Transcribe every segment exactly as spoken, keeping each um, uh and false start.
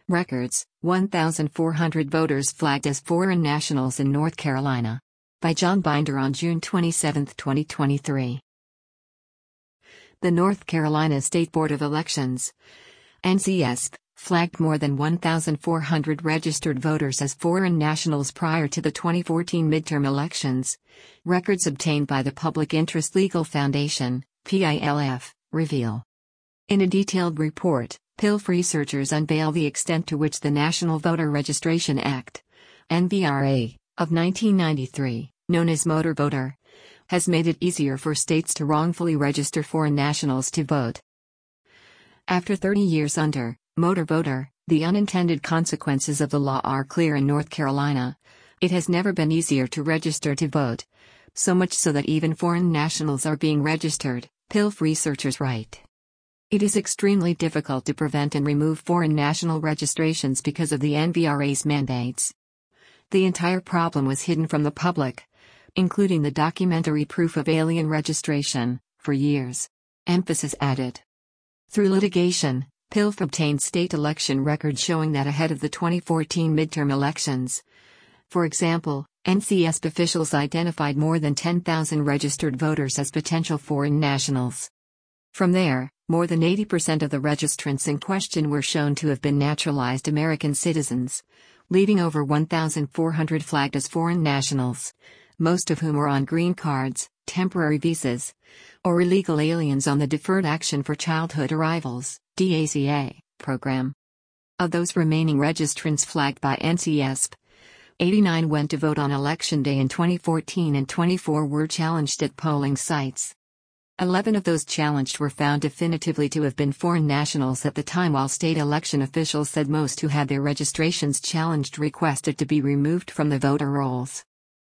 Records, one thousand four hundred voters flagged as foreign nationals in North Carolina. By John Binder on June twenty-seventh, twenty twenty-three. The North Carolina State Board of Elections, N C S B, flagged more than one thousand four hundred registered voters as foreign nationals prior to the twenty fourteen midterm elections. Records obtained by the Public Interest Legal Foundation, P I L F, reveal. In a detailed report, P I L F researchers unveil the extent to which the National Voter Registration Act, N V R A, of nineteen ninety-three, known as Motor Voter, has made it easier for states to wrongfully register foreign nationals to vote. After thirty years under Motor Voter, the unintended consequences of the law are clear in North Carolina. It has never been easier to register to vote. So much so that even foreign nationals are being registered, P I L F researchers write. It is extremely difficult to prevent and remove foreign national registrations because of the N V R A's mandates. The entire problem was hidden from the public, including the documentary proof of alien registration, for years. Emphasis added. Through litigation, P I L F obtained state election records showing that ahead of the twenty fourteen midterm elections. For example, N C S B officials identified more than ten thousand registered voters as potential foreign nationals. From there, more than eighty percent of the registrants in question were shown to have been naturalized American citizens, leaving over one thousand four hundred flagged as foreign nationals, most of whom were on green cards, temporary visas, or illegal aliens on the Deferred Action for Childhood Arrivals (D A C A) program. Of those remaining registrants flagged by N C S B, eighty-nine went to vote on Election Day in twenty fourteen and twenty-four were challenged at polling sites. Eleven of those challenged were found definitively to have been foreign nationals at the time, while state election officials said most who had their registrations challenged requested to be removed from the voter rolls.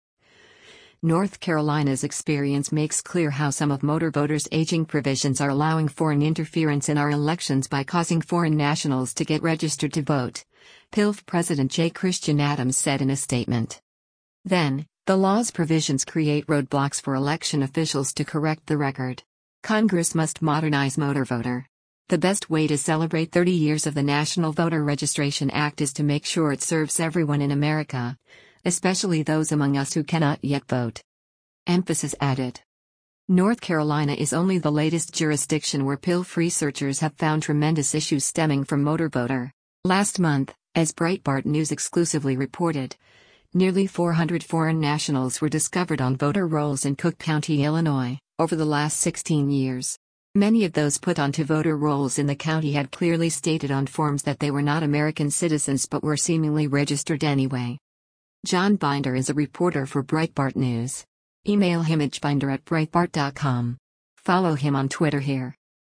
North Carolina's experience makes clear how some of Motor Voter's aging provisions are allowing foreign interference in our elections by causing foreign nationals to get registered to vote, P I L F President J. Christian Adams said in a statement. Then, the law's provisions create roadblocks for election officials to correct the record. Congress must modernize Motor Voter. The best way to celebrate thirty years of the National Voter Registration Act is to make sure it serves everyone in America, especially those among us who cannot yet vote. Emphasis added. North Carolina is only the latest jurisdiction where P I L F researchers have found tremendous issues stemming from Motor Voter. Last month, as Breitbart News exclusively reported, nearly four hundred foreign nationals were discovered on voter rolls in Cook County, Illinois, over the last sixteen years. Many of those put onto voter rolls in the county had clearly stated on forms that they were not American citizens but were seemingly registered anyway. John Binder is a reporter for Breitbart News. Email him at binder at breitbart dot com. Follow him on Twitter here.